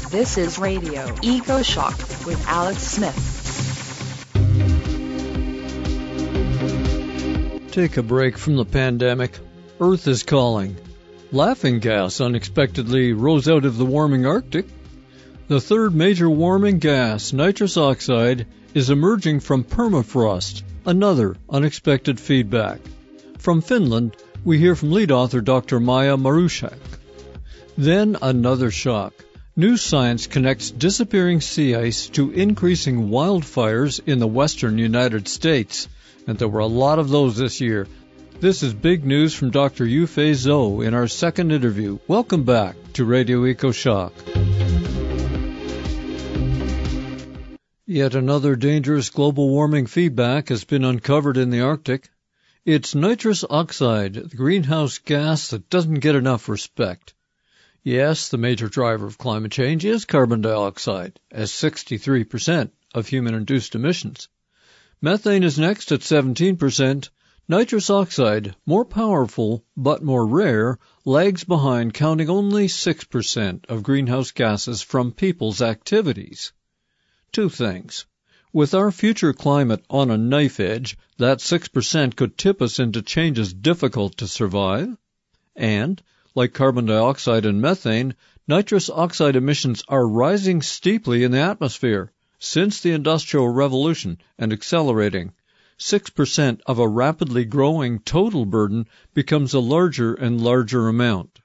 This is Radio Eco Shock with Alex Smith. Take a break from the pandemic. Earth is calling. Laughing gas unexpectedly rose out of the warming Arctic. The third major warming gas, nitrous oxide, is emerging from permafrost. Another unexpected feedback. From Finland, we hear from lead author Dr. Maja Marusiak. Then another shock. New science connects disappearing sea ice to increasing wildfires in the western United States. And there were a lot of those this year. This is big news from Dr. Yufei Zhou in our second interview. Welcome back to Radio Eco Shock. Yet another dangerous global warming feedback has been uncovered in the Arctic. It's nitrous oxide, the greenhouse gas that doesn't get enough respect. Yes, the major driver of climate change is carbon dioxide, as 63% of human-induced emissions. Methane is next at 17%. Nitrous oxide, more powerful but more rare, lags behind, counting only 6% of greenhouse gases from people's activities. Two things. With our future climate on a knife edge, that 6% could tip us into changes difficult to survive. And, like carbon dioxide and methane, nitrous oxide emissions are rising steeply in the atmosphere since the Industrial Revolution and accelerating. 6% of a rapidly growing total burden becomes a larger and larger amount.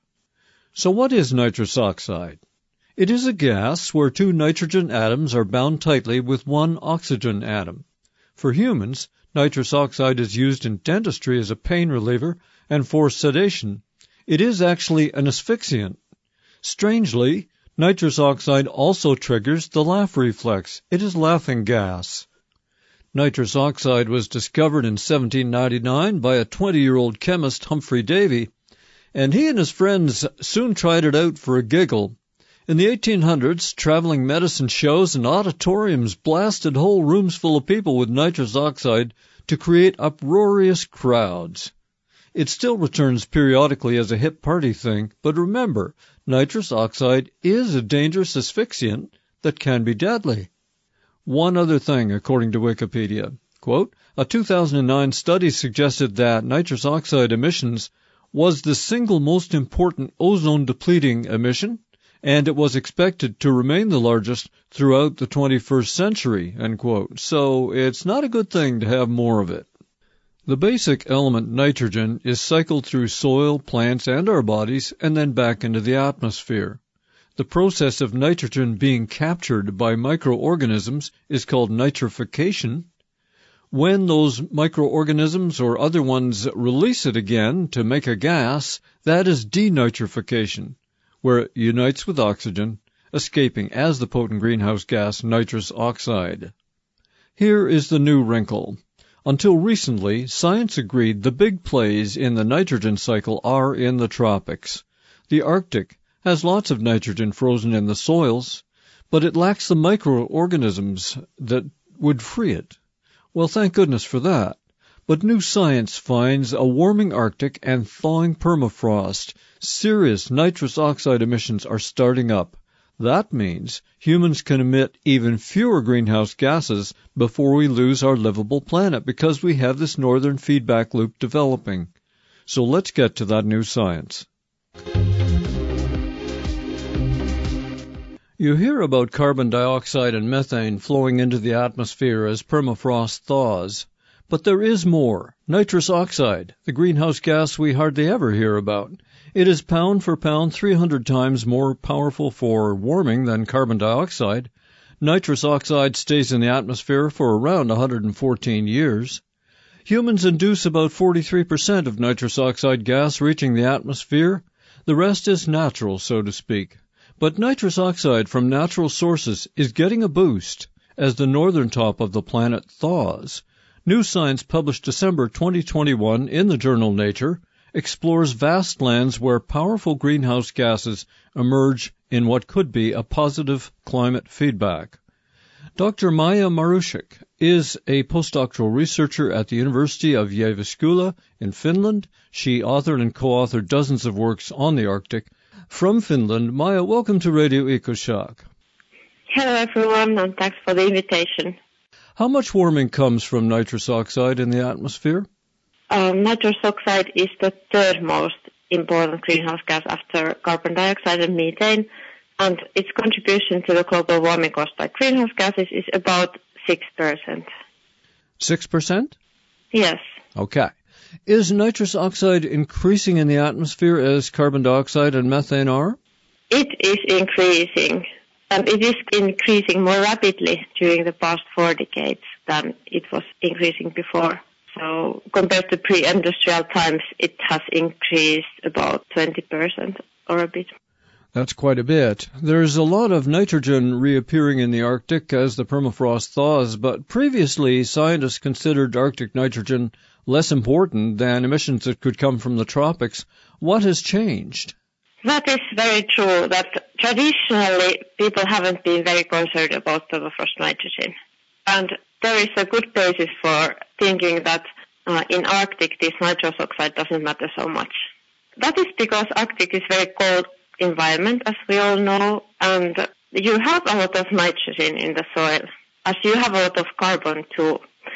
So what is nitrous oxide? It is a gas where two nitrogen atoms are bound tightly with one oxygen atom. For humans, nitrous oxide is used in dentistry as a pain reliever and for sedation. It is actually an asphyxiant. Strangely, nitrous oxide also triggers the laugh reflex. It is laughing gas. Nitrous oxide was discovered in 1799 by a 20-year-old chemist, Humphrey Davy, and he and his friends soon tried it out for a giggle. In the 1800s, traveling medicine shows and auditoriums blasted whole rooms full of people with nitrous oxide to create uproarious crowds. It still returns periodically as a hip party thing, but remember, nitrous oxide is a dangerous asphyxiant that can be deadly. One other thing, according to Wikipedia. Quote, a 2009 study suggested that nitrous oxide emissions was the single most important ozone-depleting emission, and it was expected to remain the largest throughout the 21st century, end quote. So it's not a good thing to have more of it. The basic element nitrogen is cycled through soil, plants, and our bodies, and then back into the atmosphere. The process of nitrogen being captured by microorganisms is called nitrification. When those microorganisms or other ones release it again to make a gas, that is denitrification, where it unites with oxygen, escaping as the potent greenhouse gas nitrous oxide. Here is the new wrinkle. Until recently, science agreed the big plays in the nitrogen cycle are in the tropics. The Arctic has lots of nitrogen frozen in the soils, but it lacks the microorganisms that would free it. Well, thank goodness for that. But new science finds a warming Arctic and thawing permafrost. Serious nitrous oxide emissions are starting up. That means humans can emit even fewer greenhouse gases before we lose our livable planet because we have this northern feedback loop developing. So let's get to that new science. You hear about carbon dioxide and methane flowing into the atmosphere as permafrost thaws. But there is more. Nitrous oxide, the greenhouse gas we hardly ever hear about. It is pound for pound 300 times more powerful for warming than carbon dioxide. Nitrous oxide stays in the atmosphere for around 114 years. Humans induce about 43% of nitrous oxide gas reaching the atmosphere. The rest is natural, so to speak. But nitrous oxide from natural sources is getting a boost as the northern top of the planet thaws. New science published December 2021 in the journal Nature explores vast lands where powerful greenhouse gases emerge in what could be a positive climate feedback. Dr. Maja Marusiak is a postdoctoral researcher at the University of Jyväskylä in Finland. She authored and co-authored dozens of works on the Arctic. From Finland, Maja, welcome to Radio Eco Shock. Hello everyone, and thanks for the invitation. How much warming comes from nitrous oxide in the atmosphere? Nitrous oxide is the third most important greenhouse gas after carbon dioxide and methane, and its contribution to the global warming caused by greenhouse gases is about 6%. 6%? Yes. Okay. Is nitrous oxide increasing in the atmosphere as carbon dioxide and methane are? It is increasing, and it is increasing more rapidly during the past 4 decades than it was increasing before. So compared to pre-industrial times, it has increased about 20% or a bit. That's quite a bit. There's a lot of nitrogen reappearing in the Arctic as the permafrost thaws, but previously scientists considered Arctic nitrogen less important than emissions that could come from the tropics. What has changed? That is very true, that traditionally people haven't been very concerned about permafrost nitrogen. And there is a good basis for thinking that in Arctic this nitrous oxide doesn't matter so much. That is because Arctic is very cold environment, as we all know, and you have a lot of nitrogen in the soil, as you have a lot of carbon too.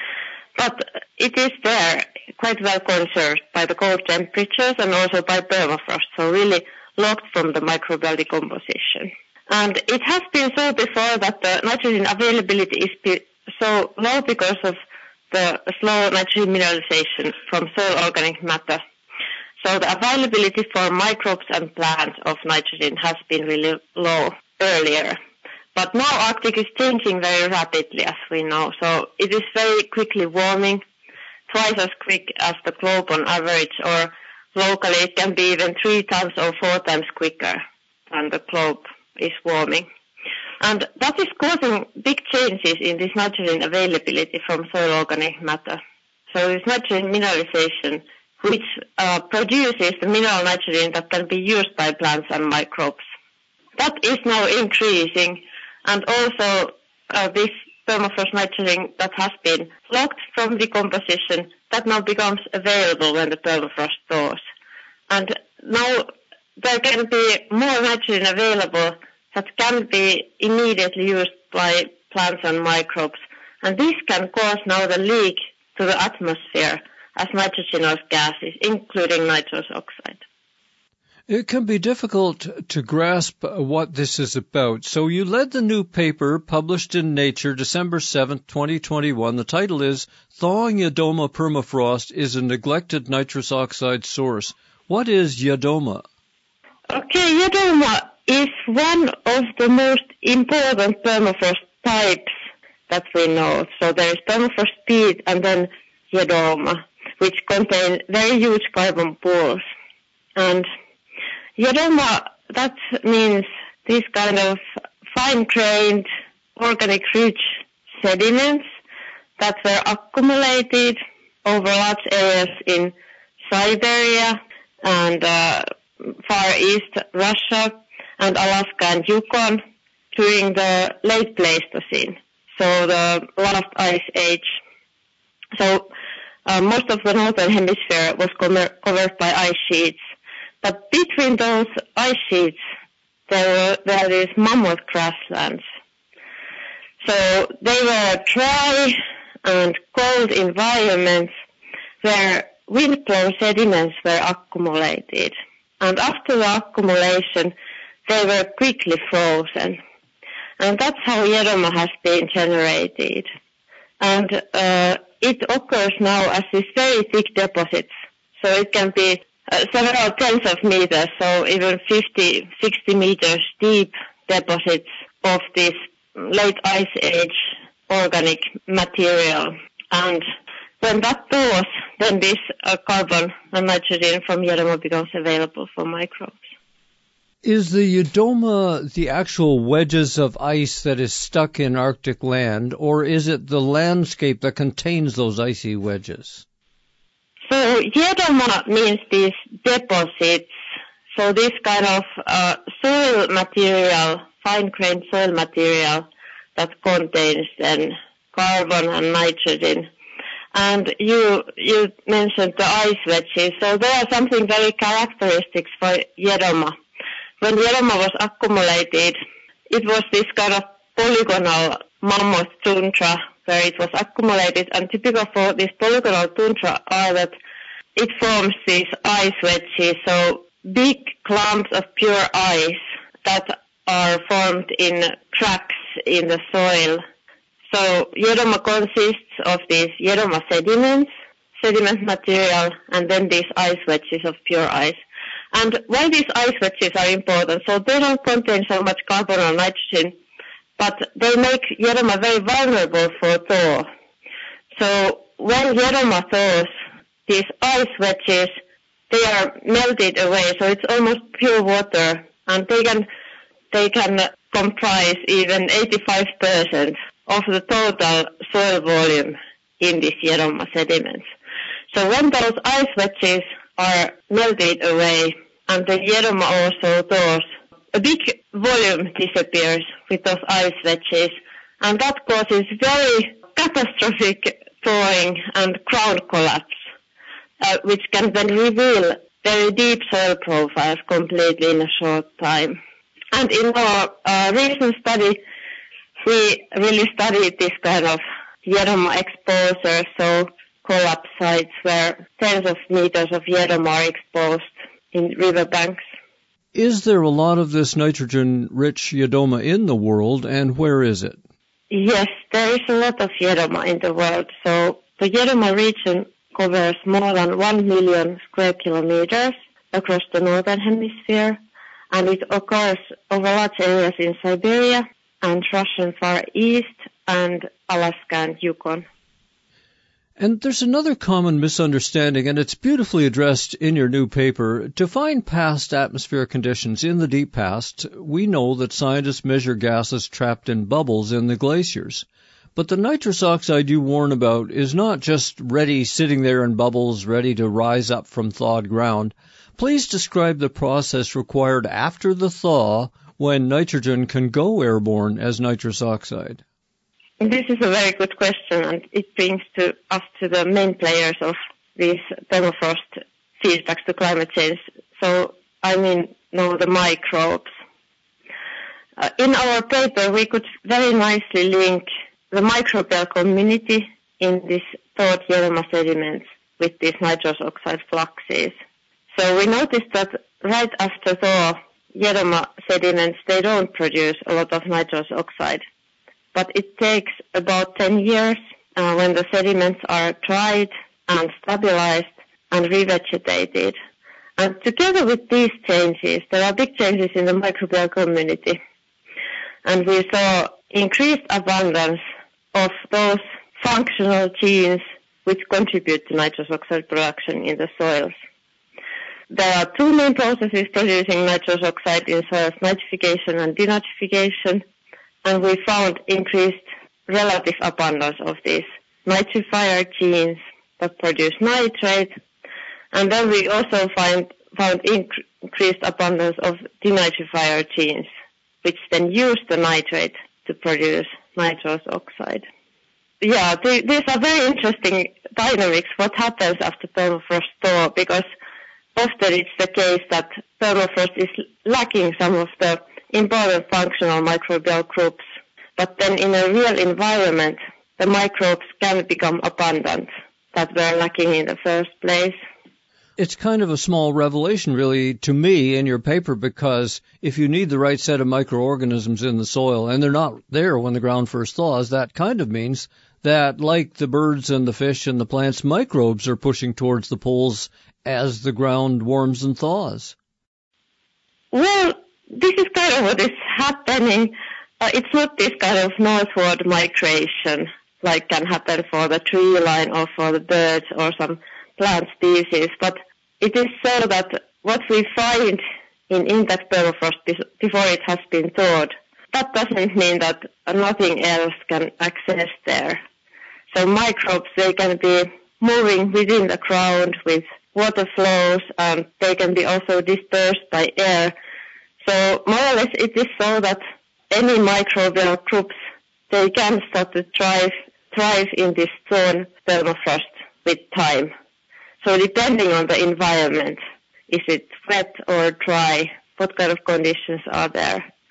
But it is there quite well conserved by the cold temperatures and also by permafrost, so really locked from the microbial decomposition. And it has been so before that the nitrogen availability is so low because of the slow nitrogen mineralization from soil organic matter. So the availability for microbes and plants of nitrogen has been really low earlier. But now Arctic is changing very rapidly, as we know. So it is very quickly warming, twice as quick as the globe on average, or locally it can be even 3 times or 4 times quicker than the globe is warming. And that is causing big changes in this nitrogen availability from soil organic matter. So this nitrogen mineralization, which produces the mineral nitrogen that can be used by plants and microbes. That is now increasing, and also this permafrost nitrogen that has been locked from decomposition, that now becomes available when the permafrost thaws. And now there can be more nitrogen available that can be immediately used by plants and microbes. And this can cause now the leak to the atmosphere as nitrogenous gases, including nitrous oxide. It can be difficult to grasp what this is about. So you led the new paper published in Nature December 7th, 2021. The title is Thawing Yadoma Permafrost is a Neglected Nitrous Oxide Source. What is Yadoma? Okay, Yadoma is one of the most important permafrost types that we know. So there is permafrost peat and then Yadoma, which contain very huge carbon pools. And Yadoma, that means these kind of fine-grained, organic-rich sediments that were accumulated over large areas in Siberia and Far East Russia and Alaska and Yukon during the late Pleistocene, so the last ice age. So most of the northern hemisphere was covered by ice sheets. But between those ice sheets, there were these mammoth grasslands. So they were dry and cold environments where wind-blown sediments were accumulated. And after the accumulation, they were quickly frozen. And that's how Yadoma has been generated. And it occurs now as these very thick deposits. So it can be several tens of meters, so even 50, 60 meters deep deposits of this late ice age organic material. And when that thaws, then this carbon and nitrogen from Yadoma becomes available for microbes. Is the Yadoma the actual wedges of ice that is stuck in Arctic land, or is it the landscape that contains those icy wedges? So Yadoma means these deposits, so this kind of soil material, fine-grained soil material that contains then carbon and nitrogen. And you mentioned the ice wedges, so there are something very characteristic for Yadoma. When Yadoma was accumulated, it was this kind of polygonal mammoth tundra where it was accumulated. And typical for this polygonal tundra are that it forms these ice wedges, so big clumps of pure ice that are formed in cracks in the soil. So Jeroma consists of these Jeroma sediments, sediment material, and then these ice wedges of pure ice. And why these ice wedges are important? So they don't contain so much carbon or nitrogen, but they make Jeroma very vulnerable for thaw. So when Jeroma thaws, these ice wedges, they are melted away, so it's almost pure water, and they can comprise even 85% of the total soil volume in these Jeroma sediments. So when those ice wedges are melted away and the Jeroma also thaws, a big volume disappears with those ice wedges, and that causes very catastrophic thawing and ground collapse, which can then reveal very deep soil profiles completely in a short time. And in our recent study, we really studied this kind of Jeroma exposure, so collapse sites where tens of meters of Jeroma are exposed in riverbanks. Is there a lot of this nitrogen-rich Jeroma in the world, and where is it? Yes, there is a lot of Jeroma in the world. So the Jeroma region covers more than 1 million square kilometers across the northern hemisphere, and it occurs over large areas in Siberia and Russian Far East and Alaska and Yukon. And there's another common misunderstanding, and it's beautifully addressed in your new paper. To find past atmospheric conditions in the deep past, we know that scientists measure gases trapped in bubbles in the glaciers. But the nitrous oxide you warn about is not just ready sitting there in bubbles, ready to rise up from thawed ground. Please describe the process required after the thaw when nitrogen can go airborne as nitrous oxide. This is a very good question, and it brings us to the main players of these permafrost feedbacks to climate change. So, the microbes. In our paper, we could very nicely link the microbial community in these thawed Jeroma sediments with these nitrous oxide fluxes. So we noticed that right after thaw, Jeroma sediments, they don't produce a lot of nitrous oxide. But it takes about 10 years when the sediments are dried and stabilized and revegetated. And together with these changes, there are big changes in the microbial community. And we saw increased abundance of those functional genes which contribute to nitrous oxide production in the soils. There are two main processes producing nitrous oxide in soils, nitrification and denitrification. And we found increased relative abundance of these nitrifier genes that produce nitrate. And then we also found increased abundance of denitrifier genes, which then use the nitrate to produce nitrous oxide. Yeah, these are very interesting dynamics, what happens after permafrost thaw, because often it's the case that permafrost is lacking some of the important functional microbial groups, but then in a real environment, the microbes can become abundant that were lacking in the first place. It's kind of a small revelation, really, to me in your paper, because if you need the right set of microorganisms in the soil, and they're not there when the ground first thaws, that kind of means that, like the birds and the fish and the plants, microbes are pushing towards the poles as the ground warms and thaws. Well, this is kind of what is happening. It's not this kind of northward migration like can happen for the tree line or for the birds or some plant species, but it is so that what we find in intact permafrost before it has been thawed, that doesn't mean that nothing else can access there. So microbes, they can be moving within the ground with water flows, and they can be also dispersed by air. So more or less it is so that any microbial groups, they can start to thrive in this thawed permafrost with time. So depending on the environment, is it wet or dry, what kind of conditions are there?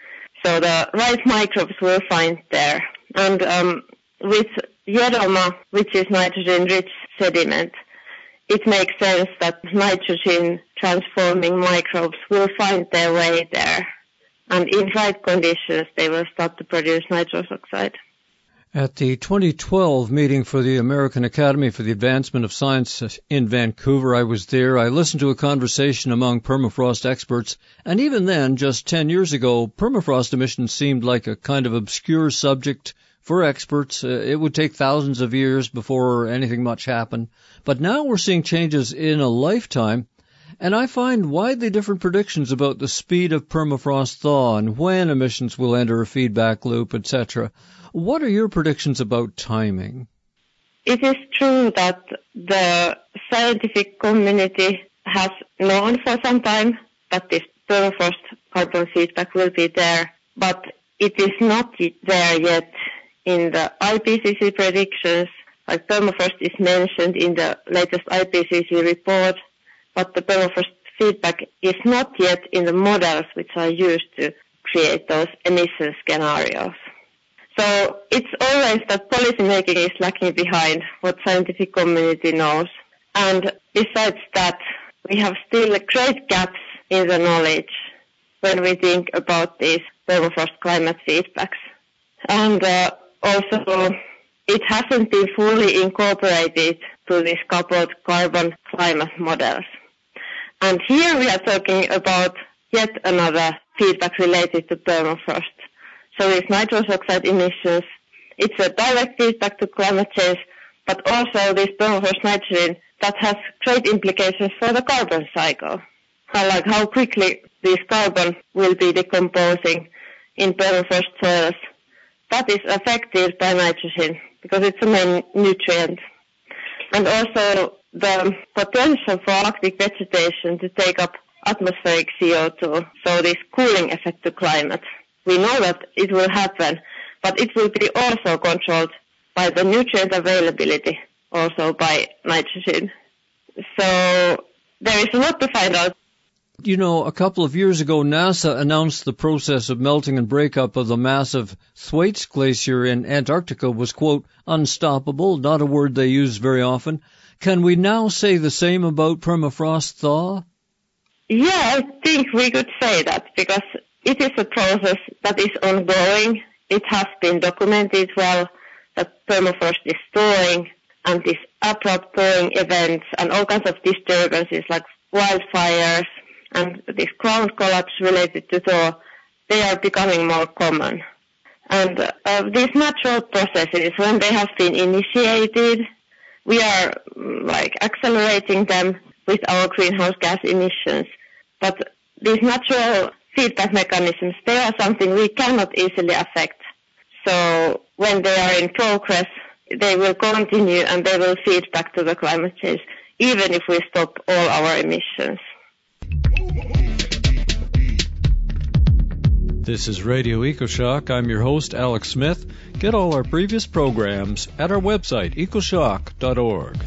So the right microbes will find there. And with Jeroma, which is nitrogen-rich sediment, it makes sense that nitrogen-transforming microbes will find their way there. And in right conditions, they will start to produce nitrous oxide. At the 2012 meeting for the American Academy for the Advancement of Science in Vancouver, I was there. I listened to a conversation among permafrost experts, and even then, just 10 years ago, permafrost emissions seemed like a kind of obscure subject for experts. It would take thousands of years before anything much happened. But now we're seeing changes in a lifetime, and I find widely different predictions about the speed of permafrost thaw and when emissions will enter a feedback loop, etc. What are your predictions about timing? It is true that the scientific community has known for some time that this permafrost carbon feedback will be there, but it is not there yet in the IPCC predictions. Like permafrost is mentioned in the latest IPCC report, but the permafrost feedback is not yet in the models which are used to create those emission scenarios. So it's always that policymaking is lagging behind what scientific community knows. And besides that, we have still great gaps in the knowledge when we think about these permafrost climate feedbacks. And also, it hasn't been fully incorporated to these coupled carbon climate models. And here we are talking about yet another feedback related to permafrost. So these nitrous oxide emissions, it's a direct feedback to climate change, but also this permafrost nitrogen that has great implications for the carbon cycle. Like how quickly this carbon will be decomposing in permafrost soils. That is affected by nitrogen because it's a main nutrient. And also the potential for Arctic vegetation to take up atmospheric CO2, so this cooling effect to climate. We know that it will happen, but it will be also controlled by the nutrient availability, also by nitrogen. So there is a lot to find out. You know, a couple of years ago, NASA announced the process of melting and breakup of the massive Thwaites Glacier in Antarctica was, quote, unstoppable, not a word they use very often. Can we now say the same about permafrost thaw? Yeah, I think we could say that because it is a process that is ongoing. It has been documented well that permafrost is thawing, and these abrupt thawing events and all kinds of disturbances like wildfires and this ground collapse related to thaw, they are becoming more common. And these natural processes, when they have been initiated, we are accelerating them with our greenhouse gas emissions. But these natural feedback mechanisms, they are something we cannot easily affect. So when they are in progress, they will continue and they will feed back to the climate change, even if we stop all our emissions. This is Radio EcoShock. I'm your host, Alex Smith. Get all our previous programs at our website, ecoshock.org.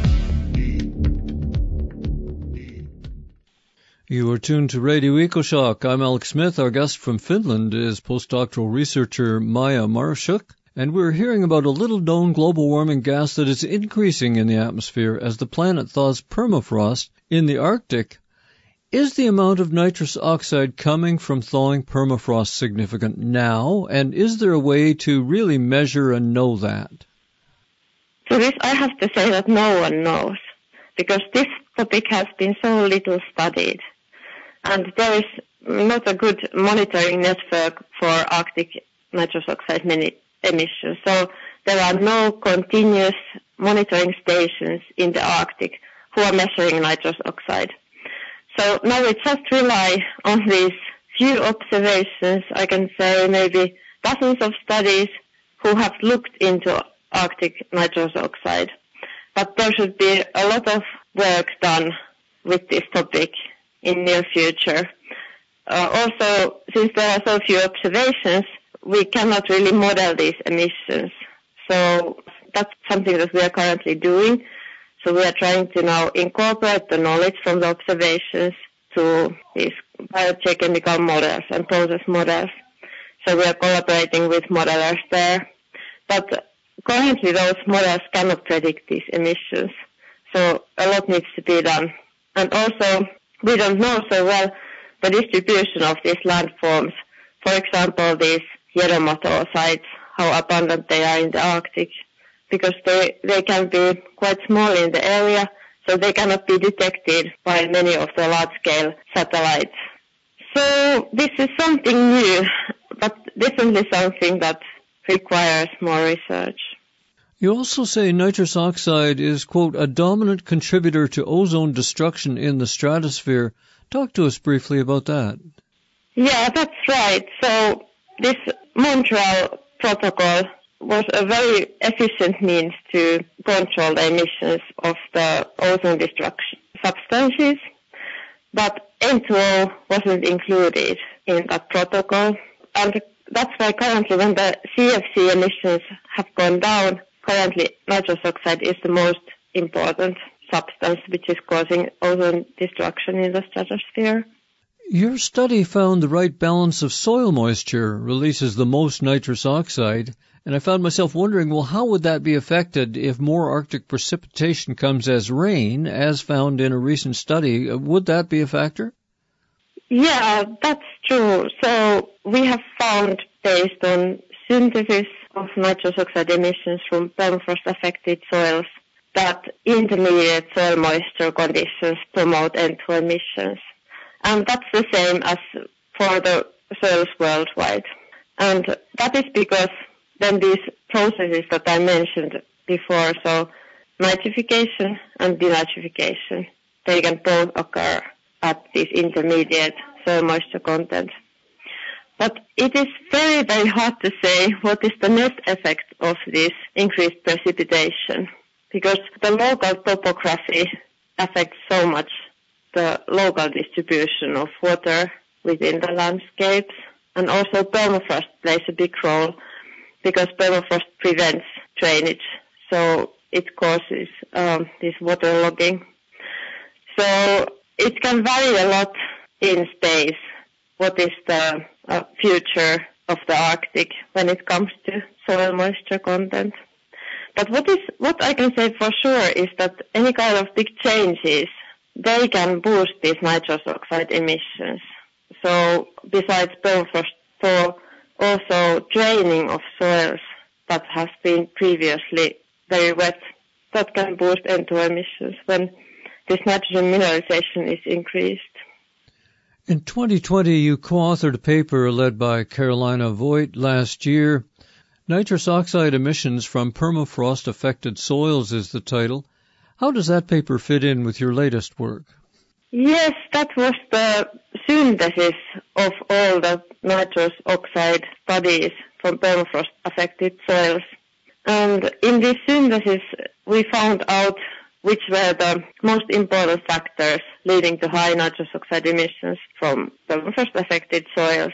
You are tuned to Radio EcoShock. I'm Alex Smith. Our guest from Finland is postdoctoral researcher Maija Marschuk, and we're hearing about a little-known global warming gas that is increasing in the atmosphere as the planet thaws permafrost in the Arctic. Is the amount of nitrous oxide coming from thawing permafrost significant now, and is there a way to really measure and know that? So this, I have to say that no one knows, because this topic has been so little studied. And there is not a good monitoring network for Arctic nitrous oxide emissions. So there are no continuous monitoring stations in the Arctic who are measuring nitrous oxide. So now we just rely on these few observations. I can say maybe dozens of studies who have looked into Arctic nitrous oxide. But there should be a lot of work done with this topic in near future. Also, since there are so few observations, we cannot really model these emissions. So that's something that we are currently doing. So we are trying to now incorporate the knowledge from the observations to these biogeochemical models and process models. So we are collaborating with modelers there. But currently those models cannot predict these emissions. So a lot needs to be done. And also, we don't know so well the distribution of these landforms. For example, these hieromatol sites, how abundant they are in the Arctic, because they can be quite small in the area, so they cannot be detected by many of the large-scale satellites. So this is something new, but definitely something that requires more research. You also say nitrous oxide is, quote, a dominant contributor to ozone destruction in the stratosphere. Talk to us briefly about that. Yeah, that's right. So this Montreal Protocol was a very efficient means to control the emissions of the ozone destruction substances, but N2O wasn't included in that protocol. And that's why currently when the CFC emissions have gone down, currently nitrous oxide is the most important substance which is causing ozone destruction in the stratosphere. Your study found the right balance of soil moisture releases the most nitrous oxide, and I found myself wondering, well, how would that be affected if more Arctic precipitation comes as rain, as found in a recent study? Would that be a factor? Yeah, that's true. So we have found, based on synthesis of nitrous oxide emissions from permafrost-affected soils, that intermediate soil moisture conditions promote N2O emissions. And that's the same as for the soils worldwide. And that is because then these processes that I mentioned before, so nitrification and denitrification, they can both occur at this intermediate soil moisture content. But it is very, very hard to say what is the net effect of this increased precipitation, because the local topography affects so much the local distribution of water within the landscapes. And also permafrost plays a big role, because permafrost prevents drainage, so it causes this waterlogging. So it can vary a lot in space what is the future of the Arctic when it comes to soil moisture content. But what I can say for sure is that any kind of big changes, they can boost these nitrous oxide emissions. So besides permafrost thaw, also draining of soils that has been previously very wet, that can boost N2O emissions when this nitrogen mineralization is increased. In 2020, you co-authored a paper led by Carolina Voigt last year. Nitrous oxide emissions from permafrost-affected soils is the title. How does that paper fit in with your latest work? Yes, that was the synthesis of all the nitrous oxide studies from permafrost-affected soils. And in this synthesis, we found out which were the most important factors leading to high nitrous oxide emissions from permafrost-affected soils.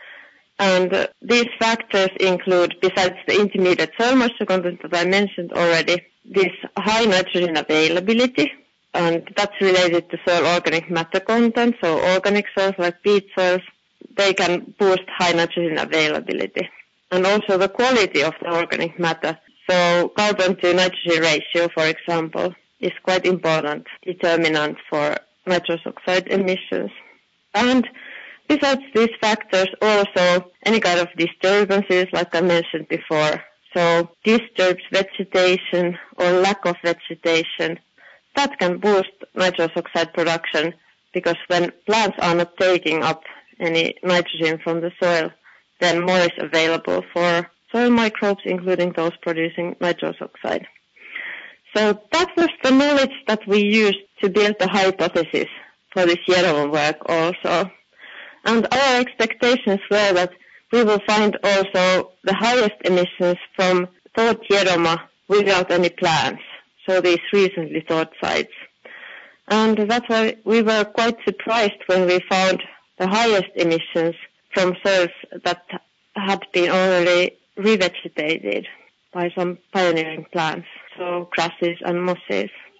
And these factors include, besides the intermediate soil moisture content that I mentioned already, this high nitrogen availability, and that's related to soil organic matter content. So organic soils like peat soils, they can boost high nitrogen availability. And also the quality of the organic matter. So carbon to nitrogen ratio, for example, is quite important determinant for nitrous oxide emissions. And besides these factors, also any kind of disturbances, like I mentioned before. So disturbed vegetation or lack of vegetation, that can boost nitrous oxide production, because when plants are not taking up any nitrogen from the soil, then more is available for soil microbes, including those producing nitrous oxide. So that was the knowledge that we used to build the hypothesis for this Hieromo work also. And our expectations were that we will find also the highest emissions from thawed Hieroma without any plants, so these recently thawed sites. And that's why we were quite surprised when we found the highest emissions from soils that had been already revegetated by some pioneering plants, so grasses and mosses.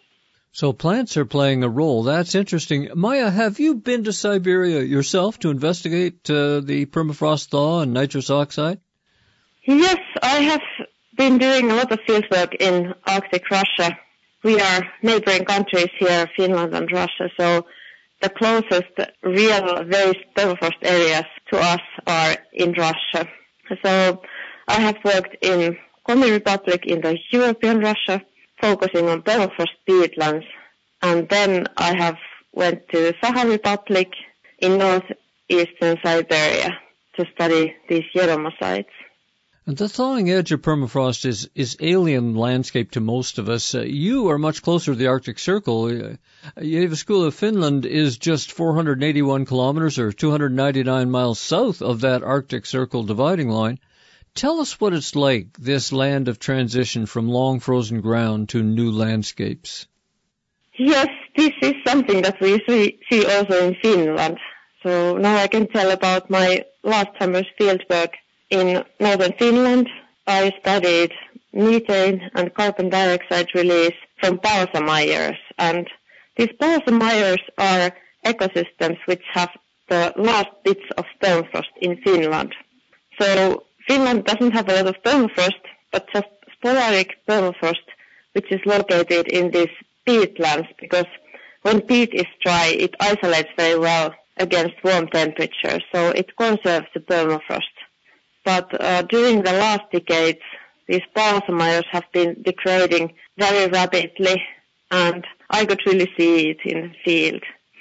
So plants are playing a role. That's interesting. Maya, have you been to Siberia yourself to investigate the permafrost thaw and nitrous oxide? Yes, I have been doing a lot of field work in Arctic Russia. We are neighboring countries here, Finland and Russia, so the closest real very permafrost areas to us are in Russia. So I have worked in Komi Republic in the European Russia, focusing on permafrost peatlands, and then I have went to Sakha Republic in northeastern Siberia to study these Yeroma sites. And the thawing edge of permafrost is alien landscape to most of us. You are much closer to the Arctic Circle. Jyväskylä, Finland is just 481 kilometers or 299 miles south of that Arctic Circle dividing line. Tell us what it's like, this land of transition from long frozen ground to new landscapes. Yes, this is something that we see also in Finland. So now I can tell about my last summer's field work. In northern Finland, I studied methane and carbon dioxide release from balsamires. And these balsamires are ecosystems which have the last bits of permafrost in Finland. So Finland doesn't have a lot of permafrost, but just sporadic permafrost, which is located in these peatlands, because when peat is dry, it isolates very well against warm temperatures, so it conserves the permafrost. But during the last decades, these balsamires have been degrading very rapidly, and I could really see it in the field.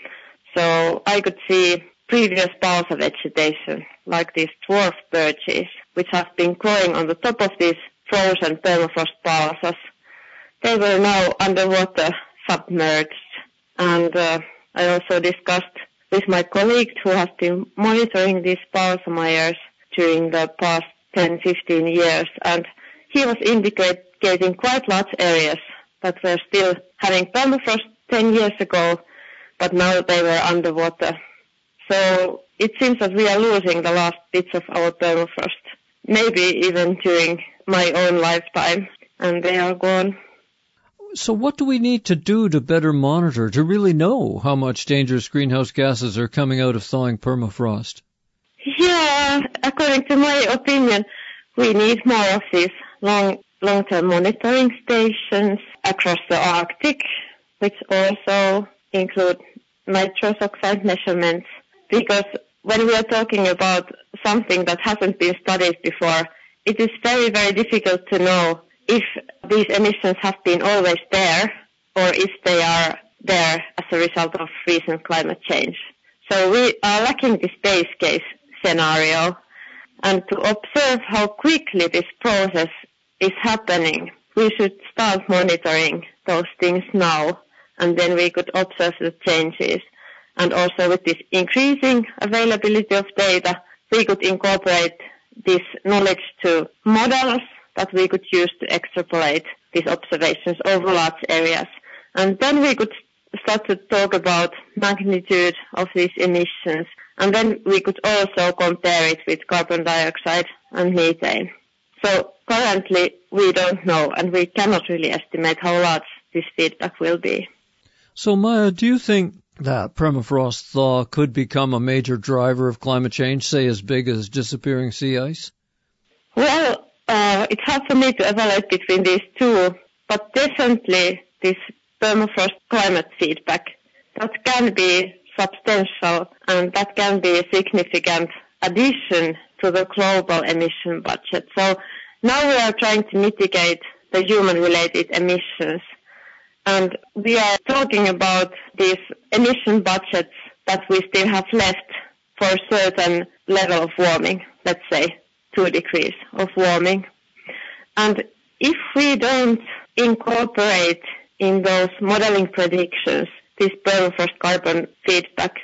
So I could see previous balsa vegetation, like these dwarf birches, which have been growing on the top of these frozen permafrost balsas. They were now underwater, submerged, and I also discussed with my colleague who has been monitoring these balsamires during the past 10-15 years, and he was indicating quite large areas that were still having permafrost 10 years ago, but now they were underwater. So it seems that we are losing the last bits of our permafrost, maybe even during my own lifetime, and they are gone. So what do we need to do to better monitor, to really know how much dangerous greenhouse gases are coming out of thawing permafrost? Yeah, according to my opinion, we need more of these long-term monitoring stations across the Arctic, which also include nitrous oxide measurements, because when we are talking about something that hasn't been studied before, it is very, very difficult to know if these emissions have been always there or if they are there as a result of recent climate change. So we are lacking this base case scenario, and to observe how quickly this process is happening, we should start monitoring those things now, and then we could observe the changes. And also with this increasing availability of data, we could incorporate this knowledge to models that we could use to extrapolate these observations over large areas. And then we could start to talk about magnitude of these emissions, and then we could also compare it with carbon dioxide and methane. So currently we don't know, and we cannot really estimate how large this feedback will be. So Maya, do you think that permafrost thaw could become a major driver of climate change, say as big as disappearing sea ice? Well, it's hard for me to evaluate between these two, but definitely this permafrost climate feedback, that can be substantial, and that can be a significant addition to the global emission budget. So now we are trying to mitigate the human-related emissions, and we are talking about these emission budgets that we still have left for a certain level of warming, let's say 2 degrees of warming. And if we don't incorporate in those modeling predictions this permafrost carbon feedback,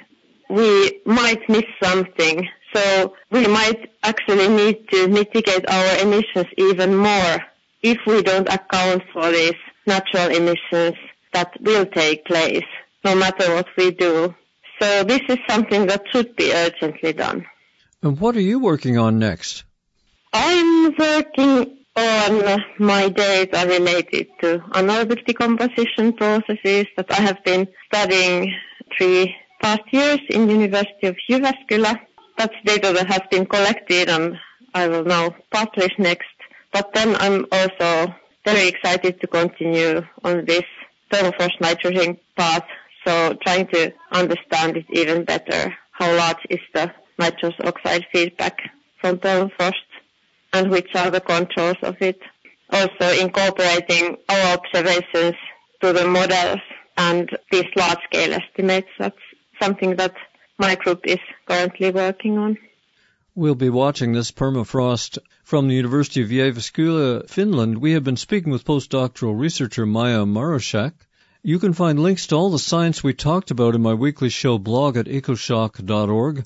we might miss something. So we might actually need to mitigate our emissions even more if we don't account for these natural emissions that will take place, no matter what we do. So this is something that should be urgently done. And what are you working on next? I'm working All my days are related to anaerobic decomposition processes that I have been studying 3 past years in University of Jyväskylä. That's data that has been collected and I will now publish next. But then I'm also very excited to continue on this permafrost nitrogen path, so trying to understand it even better. How large is the nitrous oxide feedback from permafrost and which are the controls of it? Also incorporating our observations to the models and these large-scale estimates. That's something that my group is currently working on. We'll be watching this permafrost from the University of Jyväskylä, Finland. We have been speaking with postdoctoral researcher Maija Marošek. You can find links to all the science we talked about in my weekly show blog at ecoshock.org.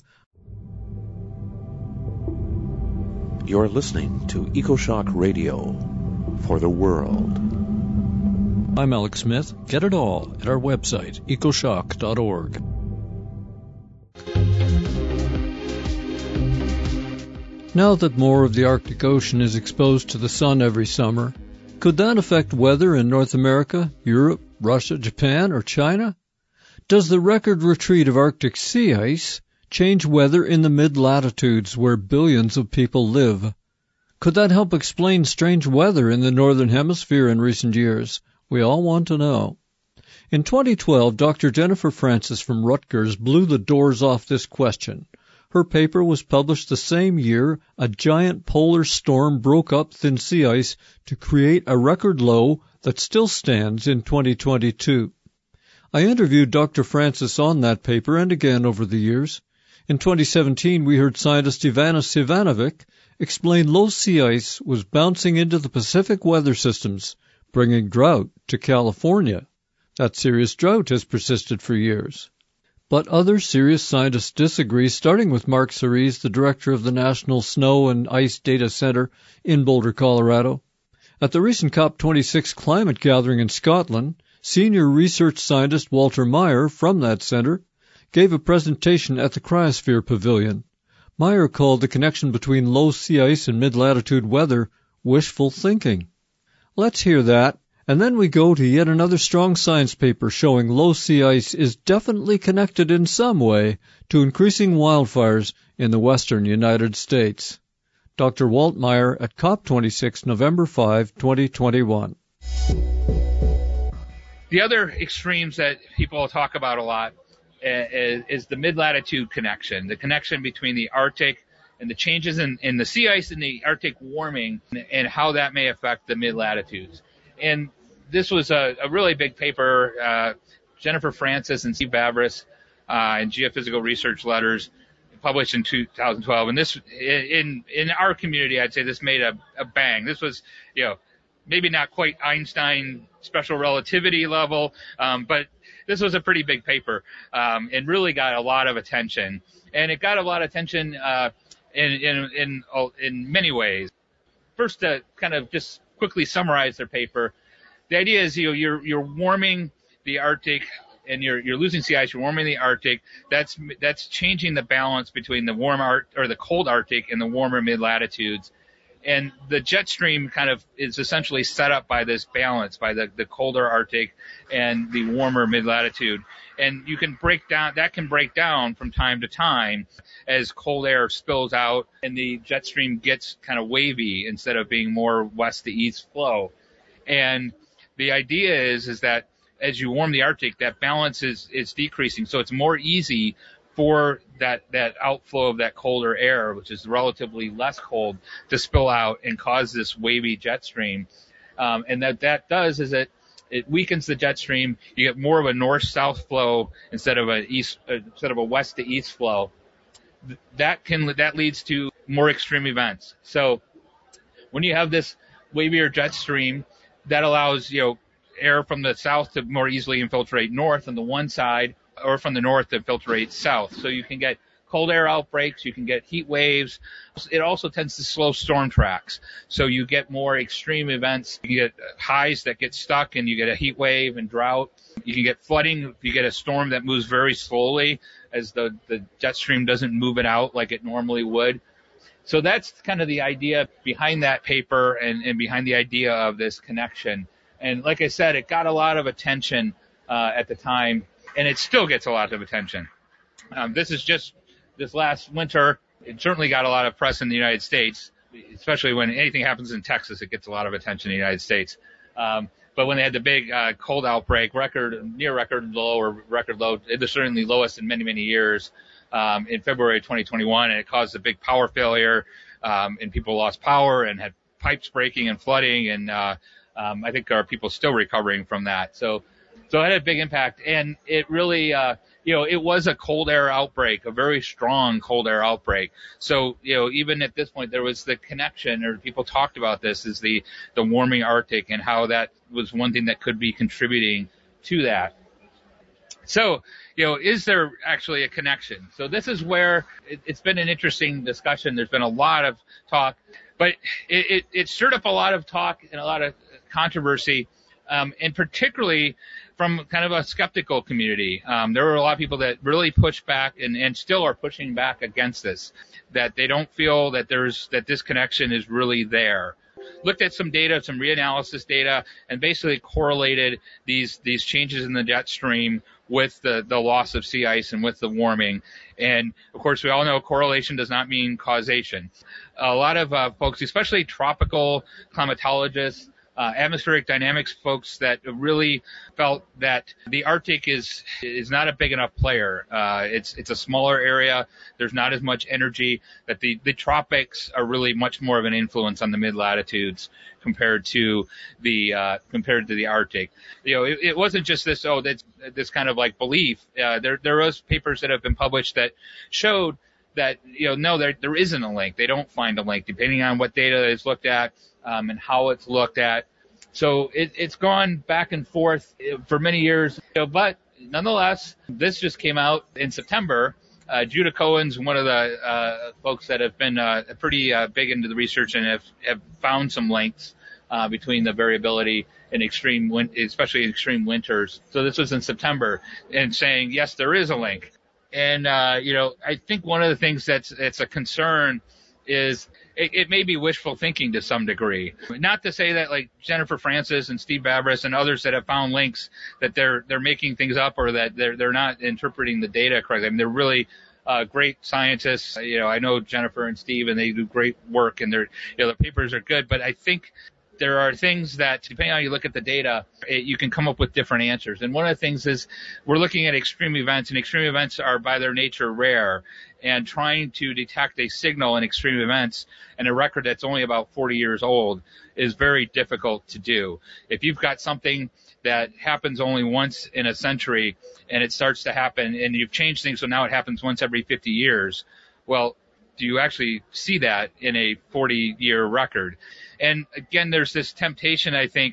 You're listening to EcoShock Radio for the world. I'm Alex Smith. Get it all at our website, ecoshock.org. Now that more of the Arctic Ocean is exposed to the sun every summer, could that affect weather in North America, Europe, Russia, Japan, or China? Does the record retreat of Arctic sea ice change weather in the mid-latitudes where billions of people live? Could that help explain strange weather in the Northern Hemisphere in recent years? We all want to know. In 2012, Dr. Jennifer Francis from Rutgers blew the doors off this question. Her paper was published the same year a giant polar storm broke up thin sea ice to create a record low that still stands in 2022. I interviewed Dr. Francis on that paper and again over the years. In 2017, we heard scientist Ivana Sivanovic explain low sea ice was bouncing into the Pacific weather systems, bringing drought to California. That serious drought has persisted for years. But other serious scientists disagree, starting with Mark Cerise, the director of the National Snow and Ice Data Center in Boulder, Colorado. At the recent COP26 climate gathering in Scotland, senior research scientist Walter Meyer from that center gave a presentation at the Cryosphere Pavilion. Meyer called the connection between low sea ice and mid-latitude weather wishful thinking. Let's hear that. And then we go to yet another strong science paper showing low sea ice is definitely connected in some way to increasing wildfires in the western United States. Dr. Walt Meyer at COP26, November 5, 2021. The other extremes that people talk about a lot is the mid-latitude connection, the connection between the Arctic and the changes in the sea ice and the Arctic warming and how that may affect the mid-latitudes. And this was a really big paper. Jennifer Francis and Steve Vavris in Geophysical Research Letters published in 2012. And this, in our community, I'd say this made a bang. This was, maybe not quite Einstein special relativity level, but this was a pretty big paper and really got a lot of attention. And it got a lot of attention in many ways. First, to kind of just quickly summarize their paper. The idea is you're warming the Arctic and you're losing sea ice. You're warming the Arctic. That's changing the balance between the the cold Arctic and the warmer mid latitudes. And the jet stream kind of is essentially set up by this balance, by the colder Arctic and the warmer mid latitude. And that can break down from time to time as cold air spills out and the jet stream gets kind of wavy instead of being more west to east flow. And the idea is that as you warm the Arctic, that balance is decreasing. So it's more easy for that outflow of that colder air, which is relatively less cold, to spill out and cause this wavy jet stream. And that does is it weakens the jet stream. You get more of a north-south flow instead of a west to east flow. That leads to more extreme events. So when you have this wavier jet stream, that allows, air from the south to more easily infiltrate north on the one side, or from the north to infiltrate south. So you can get cold air outbreaks, you can get heat waves. It also tends to slow storm tracks. So you get more extreme events. You get highs that get stuck and you get a heat wave and drought. You can get flooding if you get a storm that moves very slowly as the jet stream doesn't move it out like it normally would. So that's kind of the idea behind that paper and behind the idea of this connection. And like I said, it got a lot of attention at the time, and it still gets a lot of attention. This is just this last winter. It certainly got a lot of press in the United States, especially when anything happens in Texas, it gets a lot of attention in the United States. But when they had the big cold outbreak, near record low, it certainly lowest in many, many years, in February 2021, and it caused a big power failure, and people lost power and had pipes breaking and flooding, and I think our people still recovering from that. So it had a big impact, and it really, it was a cold air outbreak, a very strong cold air outbreak. So, even at this point, there was the connection, or people talked about this, is the warming Arctic, and how that was one thing that could be contributing to that. So, is there actually a connection? So this is where it's been an interesting discussion. There's been a lot of talk, but it stirred up a lot of talk and a lot of controversy, and particularly from kind of a skeptical community. There were a lot of people that really pushed back and still are pushing back against this, that they don't feel that this connection is really there. Looked at some data, some reanalysis data, and basically correlated these changes in the jet stream with the loss of sea ice and with the warming. And of course, we all know correlation does not mean causation. A lot of folks, especially tropical climatologists, atmospheric dynamics folks, that really felt that the Arctic is not a big enough player. It's a smaller area. There's not as much energy. That the tropics are really much more of an influence on the mid latitudes compared to the Arctic. It wasn't just this kind of like belief. There was papers that have been published that showed that no, there isn't a link. They don't find a link depending on what data is looked at, and how it's looked at. So it's gone back and forth for many years. But nonetheless, this just came out in September. Judah Cohen's one of the folks that have been pretty big into the research and have found some links between the variability in especially in extreme winters. So this was in September, and saying, yes, there is a link. And, I think one of the things that's a concern is it may be wishful thinking to some degree. Not to say that like Jennifer Francis and Steve Babris and others that have found links that they're making things up, or that they're not interpreting the data correctly. I mean, they're really great scientists. I know Jennifer and Steve, and they do great work, and their papers are good. But I think there are things that, depending on how you look at the data, you can come up with different answers. And one of the things is we're looking at extreme events, and extreme events are by their nature rare. And trying to detect a signal in extreme events and a record that's only about 40 years old is very difficult to do. If you've got something that happens only once in a century and it starts to happen, and you've changed things so now it happens once every 50 years, well, do you actually see that in a 40-year record? And again, there's this temptation, I think,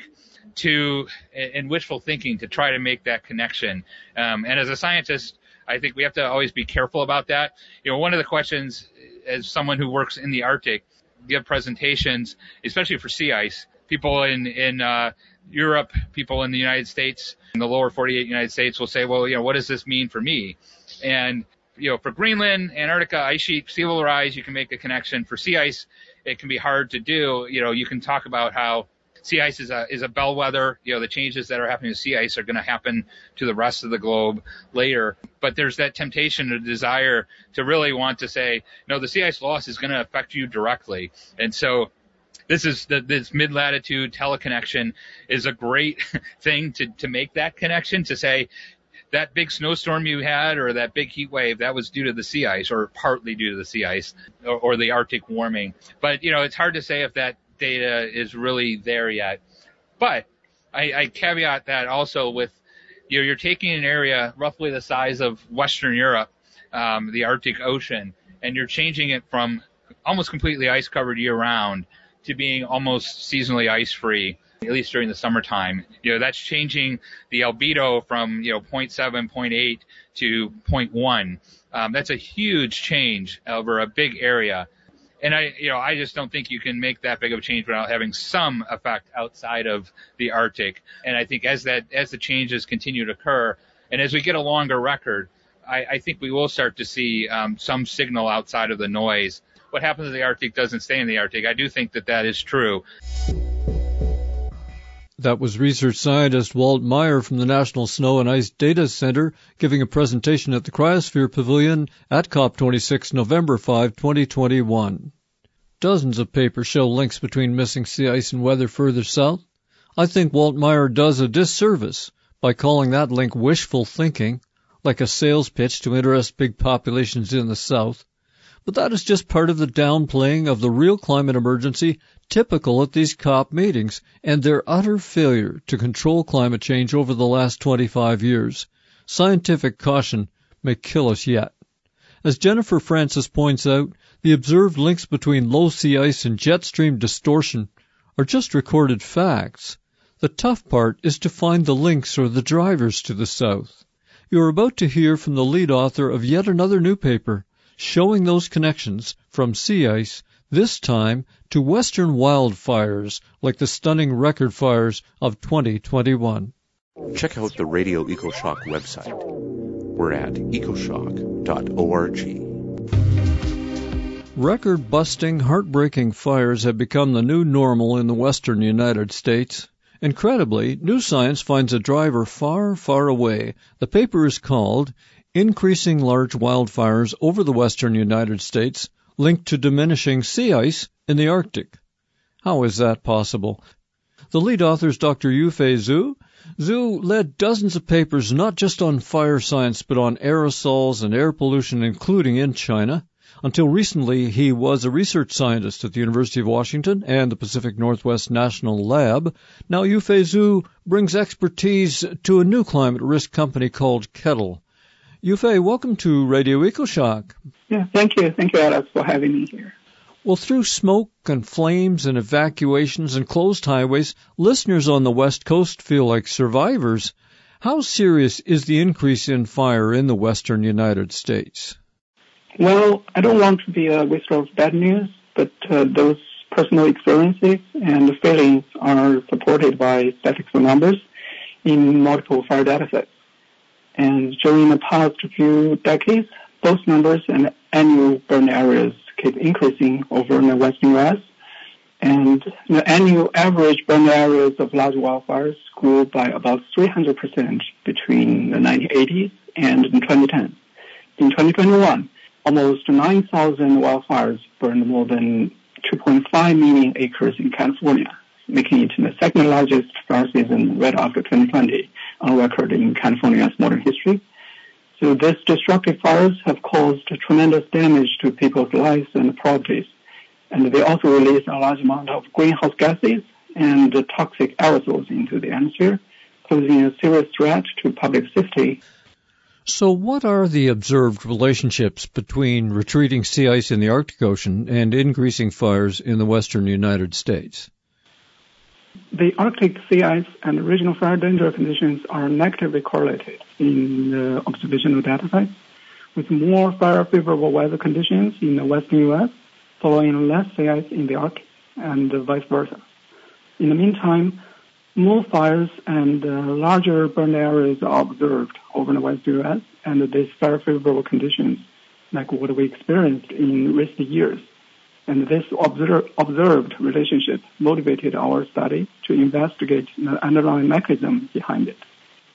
in wishful thinking to try to make that connection. And as a scientist, I think we have to always be careful about that. One of the questions, as someone who works in the Arctic, give presentations, especially for sea ice, people in Europe, people in the United States, in the lower 48 United States will say, well, what does this mean for me? And, for Greenland, Antarctica, ice sheet, sea level rise, you can make a connection. For sea ice, it can be hard to do. You can talk about how sea ice is a bellwether. The changes that are happening to sea ice are going to happen to the rest of the globe later. But there's that temptation or desire to really want to say, no, the sea ice loss is going to affect you directly. And so this mid-latitude teleconnection is a great thing to make that connection, to say that big snowstorm you had or that big heat wave, that was due to the sea ice, or partly due to the sea ice or the Arctic warming. But, it's hard to say if that data is really there yet. But I caveat that also with, you're taking an area roughly the size of Western Europe, the Arctic Ocean, and you're changing it from almost completely ice covered year round to being almost seasonally ice free, at least during the summertime. That's changing the albedo from, 0.7, 0.8 to 0.1. That's a huge change over a big area. And I just don't think you can make that big of a change without having some effect outside of the Arctic. And I think as the changes continue to occur, and as we get a longer record, I think we will start to see some signal outside of the noise what happens in the Arctic doesn't stay in the Arctic. I do think that is true. That was research scientist Walt Meyer from the National Snow and Ice Data Center giving a presentation at the Cryosphere Pavilion at COP26 November 5, 2021. Dozens of papers show links between missing sea ice and weather further south. I think Walt Meyer does a disservice by calling that link wishful thinking, like a sales pitch to interest big populations in the south. But that is just part of the downplaying of the real climate emergency typical at these COP meetings and their utter failure to control climate change over the last 25 years. Scientific caution may kill us yet. As Jennifer Francis points out, the observed links between low sea ice and jet stream distortion are just recorded facts. The tough part is to find the links or the drivers to the south. You are about to hear from the lead author of yet another new paper showing those connections from sea ice, this time to western wildfires like the stunning record fires of 2021. Check out the Radio EcoShock website. We're at ecoshock.org. Record-busting, heartbreaking fires have become the new normal in the western United States. Incredibly, new science finds a driver far, far away. The paper is called Increasing Large Wildfires Over the Western United States, Linked to Diminishing Sea Ice in the Arctic. How is that possible? The lead author is Dr. Yufei Zhu. Zhu led dozens of papers not just on fire science but on aerosols and air pollution, including in China. Until recently, he was a research scientist at the University of Washington and the Pacific Northwest National Lab. Now Yufei Zhu brings expertise to a new climate risk company called Kettle. Yufei, welcome to Radio EcoShock. Yeah, thank you. Thank you, Alex, for having me here. Well, through smoke and flames and evacuations and closed highways, listeners on the West Coast feel like survivors. How serious is the increase in fire in the western United States? Well, I don't want to be a whisperer of bad news, but those personal experiences and feelings are supported by statistical numbers in multiple fire data sets. And during the past few decades, both numbers and annual burn areas keep increasing over in the western U.S. And the annual average burn areas of large wildfires grew by about 300% between the 1980s and 2010. In 2021, almost 9,000 wildfires burned more than 2.5 million acres in California, making it the second largest fire season right after 2020 on record in California's modern history. So these destructive fires have caused tremendous damage to people's lives and properties. And they also release a large amount of greenhouse gases and toxic aerosols into the atmosphere, posing a serious threat to public safety. So what are the observed relationships between retreating sea ice in the Arctic Ocean and increasing fires in the western United States? The Arctic sea ice and regional fire danger conditions are negatively correlated in the observational data sets, with more fire-favorable weather conditions in the western U.S. following less sea ice in the Arctic, and vice versa. In the meantime, more fires and larger burn areas are observed over the western U.S., and these fire-favorable conditions, like what we experienced in recent years. And this observed relationship motivated our study to investigate the underlying mechanism behind it.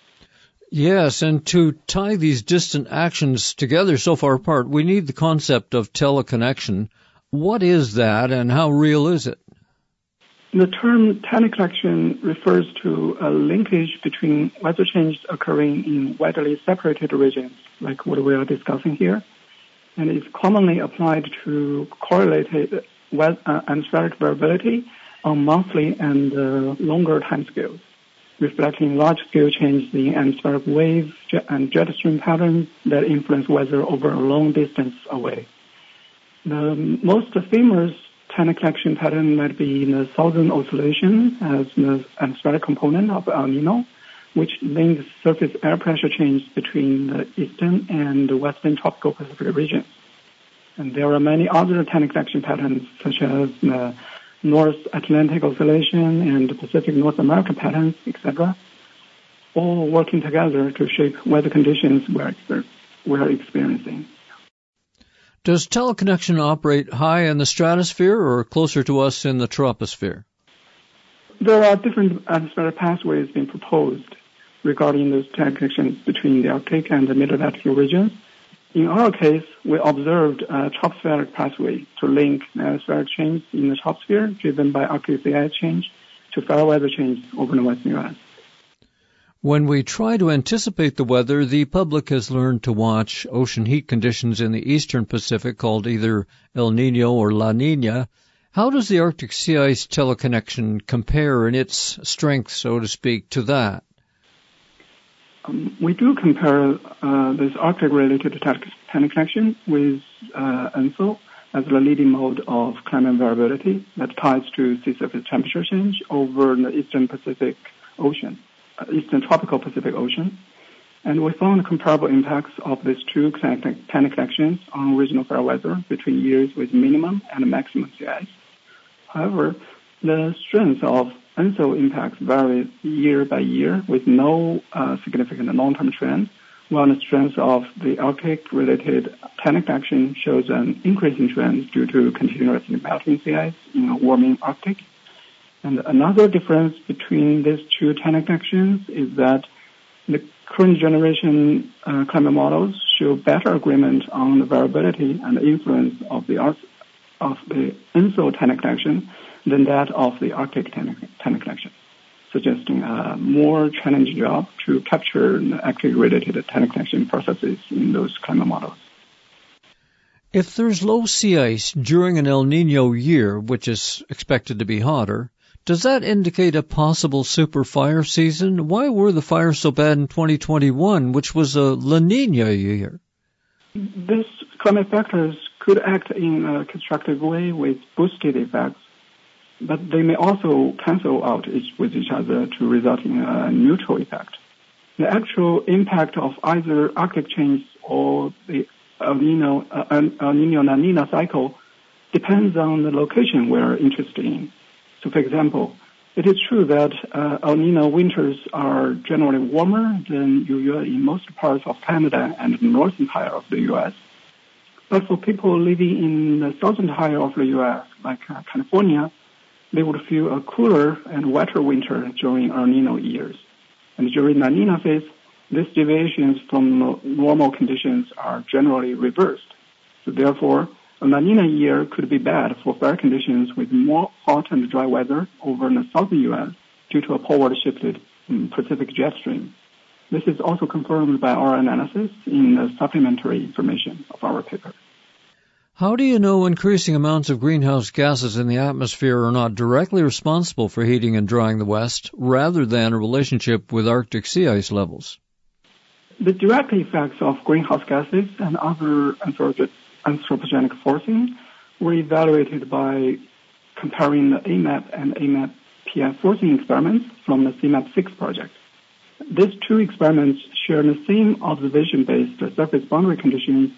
Yes, and to tie these distant actions together so far apart, we need the concept of teleconnection. What is that, and how real is it? The term teleconnection refers to a linkage between weather changes occurring in widely separated regions, like what we are discussing here, and is commonly applied to correlated atmospheric variability on monthly and longer timescales, reflecting large-scale changes in atmospheric wave and jet stream patterns that influence weather over a long distance away. The most famous teleconnection pattern might be the Southern Oscillation as the atmospheric component of El Nino, which links surface air pressure change between the eastern and the western tropical Pacific regions. And there are many other teleconnection patterns, such as the North Atlantic Oscillation and the Pacific North America patterns, etc., all working together to shape weather conditions we're experiencing. Does teleconnection operate high in the stratosphere or closer to us in the troposphere? There are different atmospheric pathways being proposed regarding those teleconnections between the Arctic and the mid-latitude regions. In our case, we observed a tropospheric pathway to link atmospheric change in the troposphere driven by Arctic sea ice change to fair weather change over the western U.S. When we try to anticipate the weather, the public has learned to watch ocean heat conditions in the eastern Pacific called either El Nino or La Nina. How does the Arctic sea ice teleconnection compare in its strength, so to speak, to that? We do compare this Arctic-related teleconnection with ENSO as the leading mode of climate variability that ties to sea surface temperature change over the eastern Pacific Ocean. Eastern tropical Pacific Ocean, and we found comparable impacts of these two teleconnections on regional fair weather between years with minimum and maximum sea ice. However, the strength of ENSO impacts varies year by year with no significant long-term trend, while the strength of the Arctic-related teleconnection shows an increasing trend due to continuously melting sea ice in a warming Arctic. And another difference between these two teleconnections is that the current generation climate models show better agreement on the variability and the influence of the ENSO teleconnection than that of the Arctic teleconnection, suggesting a more challenging job to capture the Arctic-related teleconnection processes in those climate models. If there's low sea ice during an El Nino year, which is expected to be hotter, does that indicate a possible super fire season? Why were the fires so bad in 2021, which was a La Nina year? These climate factors could act in a constructive way with boosted effects, but they may also cancel out with each other to result in a neutral effect. The actual impact of either Arctic change or the El Nino-La Nina cycle depends on the location we're interested in. So, for example, it is true that El Nino winters are generally warmer than usual in most parts of Canada and the northern half of the U.S. But for people living in the southern half of the U.S., like California, they would feel a cooler and wetter winter during El Nino years. And during La Nina phase, these deviations from normal conditions are generally reversed. So therefore, a La Nina year could be bad for fair conditions with more hot and dry weather over the southern U.S. due to a forward-shifted Pacific jet stream. This is also confirmed by our analysis in the supplementary information of our paper. How do you know increasing amounts of greenhouse gases in the atmosphere are not directly responsible for heating and drying the West, rather than a relationship with Arctic sea ice levels? The direct effects of greenhouse gases and other anthropogenic forcing were evaluated by comparing the AMAP and AMAP-PF forcing experiments from the CMAP-6 project. These two experiments share the same observation-based surface boundary conditions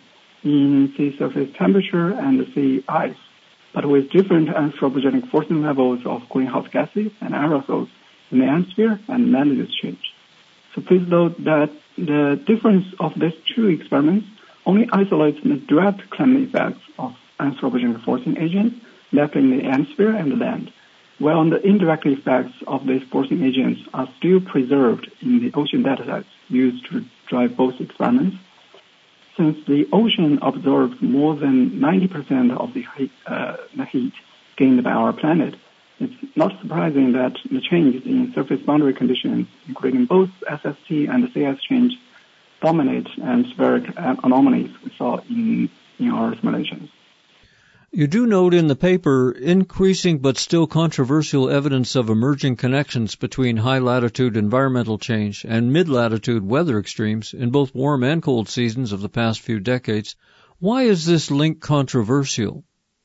in sea surface temperature and sea ice, but with different anthropogenic forcing levels of greenhouse gases and aerosols in the atmosphere and land use change. So please note that the difference of these two experiments only isolates the direct climate effects of anthropogenic forcing agents left in the atmosphere and the land, while the indirect effects of these forcing agents are still preserved in the ocean datasets used to drive both experiments. Since the ocean absorbs more than 90% of the heat gained by our planet, it's not surprising that the changes in surface boundary conditions, including both SST and the CS change, dominate atmospheric anomalies we saw in our simulations. You do note in the paper increasing but still controversial evidence of emerging connections between high-latitude environmental change and mid-latitude weather extremes in both warm and cold seasons of the past few decades. Why is this link controversial?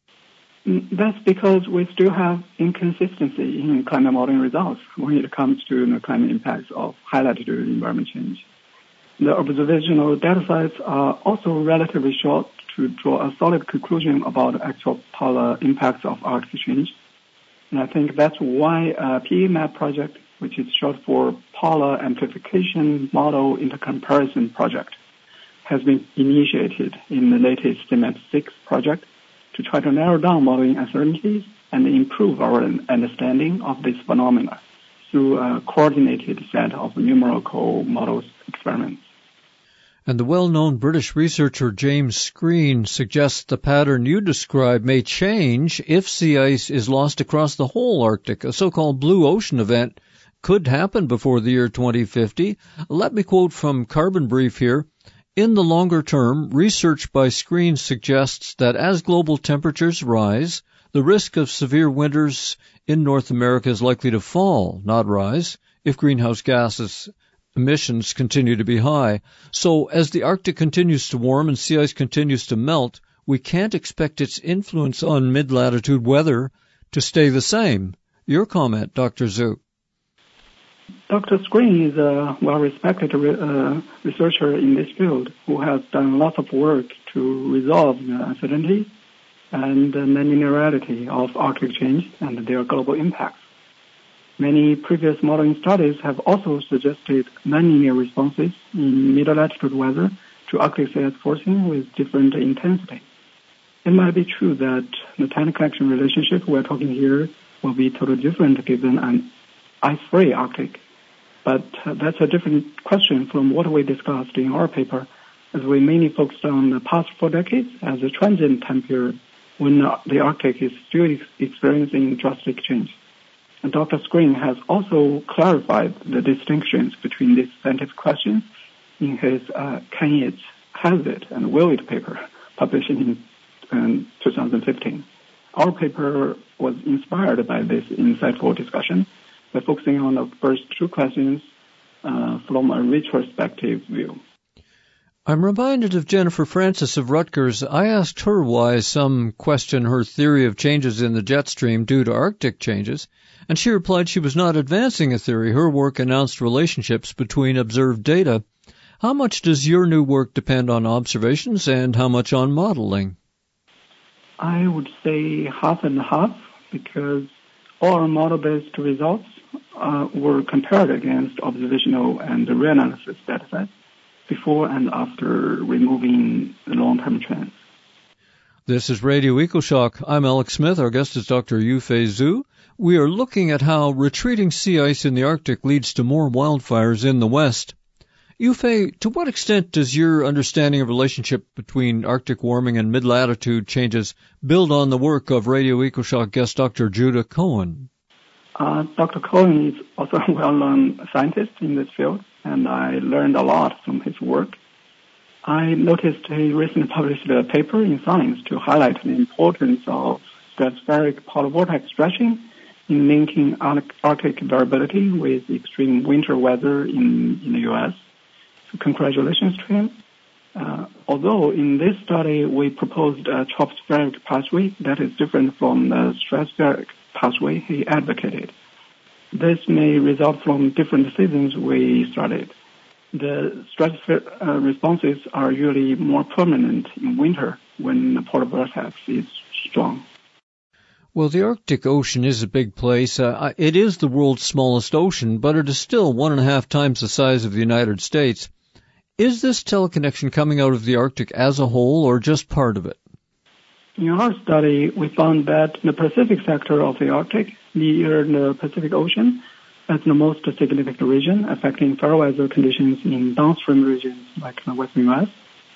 That's because we still have inconsistency in climate modeling results when it comes to the climate impacts of high-latitude environment change. The observational data sets are also relatively short to draw a solid conclusion about actual polar impacts of Arctic change. And I think that's why PEMAP project, which is short for Polar Amplification Model Intercomparison Project, has been initiated in the latest CMET-6 project to try to narrow down modeling uncertainties and improve our understanding of this phenomena through a coordinated set of numerical models experiments. And the well-known British researcher James Screen suggests the pattern you describe may change if sea ice is lost across the whole Arctic. A so-called blue ocean event could happen before the year 2050. Let me quote from Carbon Brief here. In the longer term, research by Screen suggests that as global temperatures rise, the risk of severe winters in North America is likely to fall, not rise, if greenhouse gases emissions continue to be high. So as the Arctic continues to warm and sea ice continues to melt, we can't expect its influence on mid-latitude weather to stay the same. Your comment, Dr. Zhu. Dr. Screen is a well-respected researcher in this field who has done lots of work to resolve the uncertainty and the nonlinearity of Arctic change and their global impacts. Many previous modeling studies have also suggested nonlinear responses in middle-latitude weather to Arctic sea ice forcing with different intensity. It might be true that the time connection relationship we're talking here will be totally different given an ice-free Arctic, but that's a different question from what we discussed in our paper, as we mainly focused on the past 4 decades as a transient time period when the Arctic is still experiencing drastic change. And Dr. Screen has also clarified the distinctions between these scientific questions in his Can It, Has It, and Will It paper, published in 2015. Our paper was inspired by this insightful discussion by focusing on the first 2 questions from a retrospective view. I'm reminded of Jennifer Francis of Rutgers. I asked her why some question her theory of changes in the jet stream due to Arctic changes, and she replied she was not advancing a theory. Her work announced relationships between observed data. How much does your new work depend on observations and how much on modeling? I would say half and half, because all our model-based results were compared against observational and reanalysis datasets before and after removing the long-term trends. This is Radio EcoShock. I'm Alex Smith. Our guest is Dr. Yufei Zhu. We are looking at how retreating sea ice in the Arctic leads to more wildfires in the West. Yufei, to what extent does your understanding of relationship between Arctic warming and mid-latitude changes build on the work of Radio EcoShock guest Dr. Judah Cohen? Dr. Cohen is also a well-known scientist in this field, and I learned a lot from his work. I noticed he recently published a paper in Science to highlight the importance of stratospheric polar vortex stretching in linking Arctic variability with extreme winter weather in the U.S. So congratulations to him. Although in this study we proposed a tropospheric pathway that is different from the stratospheric pathway he advocated. This may result from different seasons we studied. The stratospheric responses are usually more permanent in winter when the polar vortex is strong. Well, the Arctic Ocean is a big place. It is the world's smallest ocean, but it is still 1.5 times the size of the United States. Is this teleconnection coming out of the Arctic as a whole or just part of it? In our study, we found that the Pacific sector of the Arctic, near the Pacific Ocean, is the most significant region, affecting fair weather conditions in downstream regions like the western U.S.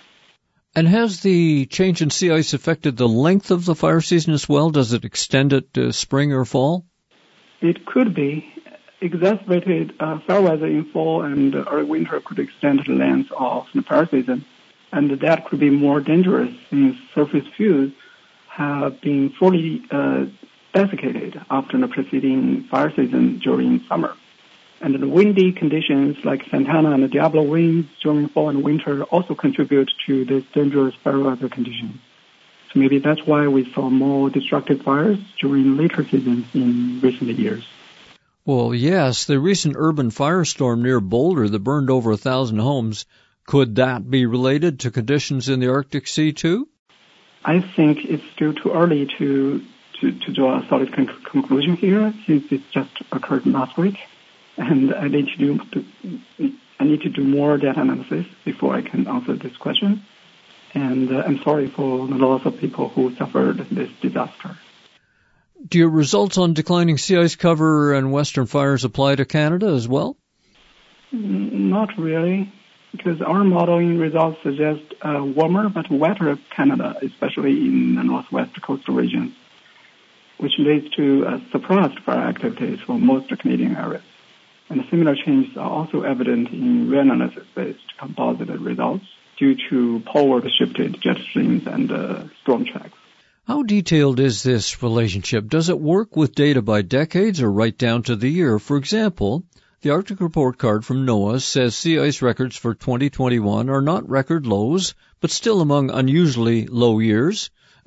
And has the change in sea ice affected the length of the fire season as well? Does it extend it to spring or fall? It could be. Exacerbated fair weather in fall and early winter could extend the length of the fire season, and that could be more dangerous since surface fuels have been fully desiccated after the preceding fire season during summer. And the windy conditions like Santana and the Diablo winds during fall and winter also contribute to this dangerous fair weather conditions. So maybe that's why we saw more destructive fires during later seasons in recent years. Well, yes, the recent urban firestorm near Boulder that burned over 1,000 homes, could that be related to conditions in the Arctic Sea too? I think it's still too early to draw a solid conclusion here, since it just occurred last week, and I need to I need to do more data analysis before I can answer this question. And I'm sorry for the loss of people who suffered this disaster. Do your results on declining sea ice cover and western fires apply to Canada as well? Not really, because our modeling results suggest a warmer but wetter Canada, especially in the northwest coastal regions, which leads to suppressed fire activities for most Canadian areas. And similar changes are also evident in rain analysis-based composite results due to poleward-shifted jet streams and storm tracks. How detailed is this relationship? Does it work with data by decades or right down to the year? For example, the Arctic Report Card from NOAA says sea ice records for 2021 are not record lows, but still among unusually low years.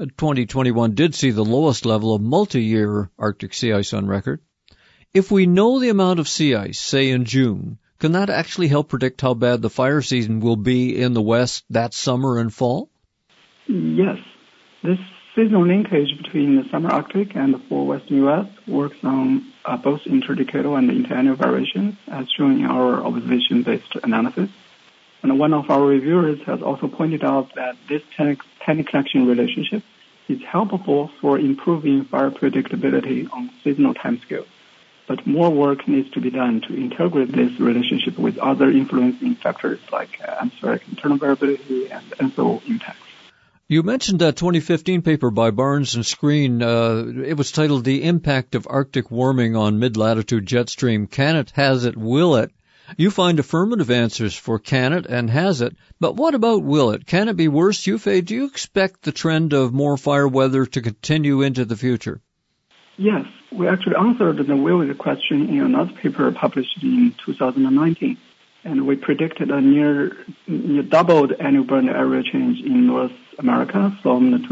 2021 did see the lowest level of multi-year Arctic sea ice on record. If we know the amount of sea ice, say in June, can that actually help predict how bad the fire season will be in the West that summer and fall? Yes. This seasonal linkage between the summer Arctic and the fall Western U.S. works on both interdecadal and interannual variations, as shown in our observation-based analysis. And one of our reviewers has also pointed out that this tiny connection relationship is helpful for improving fire predictability on seasonal timescales. But more work needs to be done to integrate this relationship with other influencing factors like atmospheric internal variability and ENSO impacts. You mentioned that 2015 paper by Barnes and Screen. It was titled The Impact of Arctic Warming on Mid-Latitude Jet Stream. Can it, has it, will it? You find affirmative answers for can it and has it, but what about will it? Can it be worse? Yufei, do you expect the trend of more fire weather to continue into the future? Yes, we actually answered the will it question in another paper published in 2019. And we predicted a near doubled annual burn area change in North America from the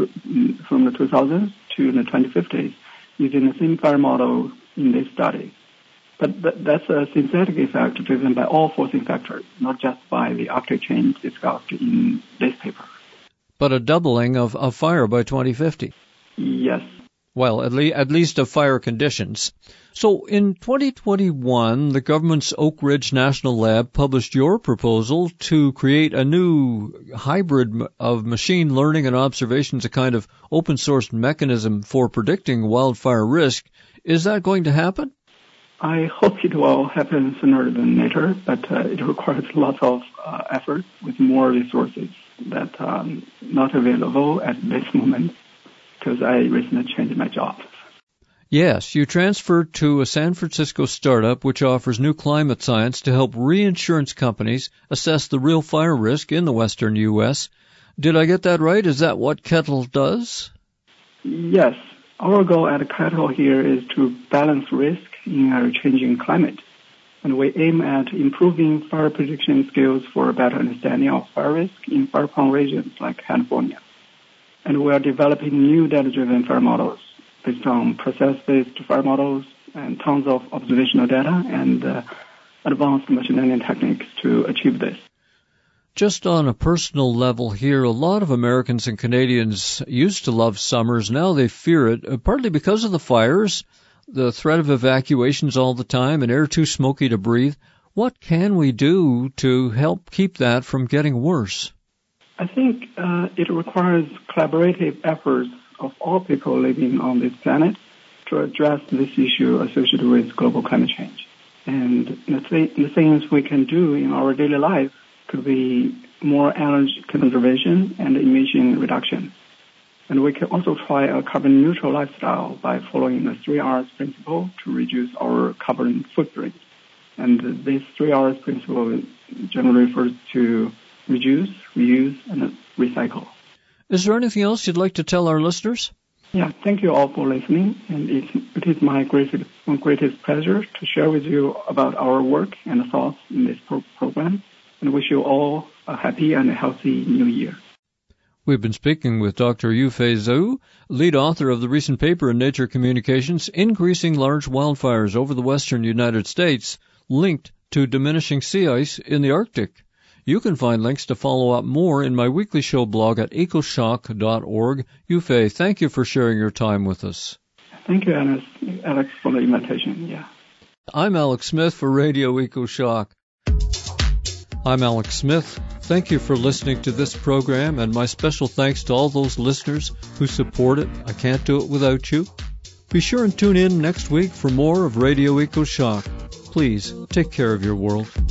2000s to the 2050s using the same fire model in this study. But that's a synthetic effect driven by all forcing factors, not just by the Arctic change discussed in this paper. But a doubling of fire by 2050? Yes. Well, at least of fire conditions. So in 2021, the government's Oak Ridge National Lab published your proposal to create a new hybrid of machine learning and observations, a kind of open-source mechanism for predicting wildfire risk. Is that going to happen? I hope it will happen sooner than later, but it requires lots of effort with more resources that are not available at this moment because I recently changed my job. Yes, you transferred to a San Francisco startup which offers new climate science to help reinsurance companies assess the real fire risk in the western U.S. Did I get that right? Is that what Kettle does? Yes. Our goal at Kettle here is to balance risk in our changing climate. And we aim at improving fire prediction skills for a better understanding of fire risk in fire-prone regions like California. And we are developing new data-driven fire models based on process-based fire models and tons of observational data and advanced machine learning techniques to achieve this. Just on a personal level here, a lot of Americans and Canadians used to love summers. Now they fear it, partly because of the fires, the threat of evacuations all the time, and air too smoky to breathe. What can we do to help keep that from getting worse? I think it requires collaborative efforts of all people living on this planet to address this issue associated with global climate change. And the things we can do in our daily life could be more energy conservation and emission reduction. And we can also try a carbon neutral lifestyle by following the 3 R's principle to reduce our carbon footprint. And this 3 R's principle generally refers to reduce, reuse, and recycle. Is there anything else you'd like to tell our listeners? Yeah, thank you all for listening. And it is my greatest pleasure to share with you about our work and thoughts in this program. And wish you all a happy and a healthy new year. We've been speaking with Dr. Yufei Zhou, lead author of the recent paper in Nature Communications, Increasing Large Wildfires Over the Western United States, linked to diminishing sea ice in the Arctic. You can find links to follow up more in my weekly show blog at ecoshock.org. Yufei, thank you for sharing your time with us. Thank you, Alex, for the invitation. Yeah. I'm Alex Smith for Radio EcoShock. I'm Alex Smith. Thank you for listening to this program, and my special thanks to all those listeners who support it. I can't do it without you. Be sure and tune in next week for more of Radio EcoShock. Please take care of your world.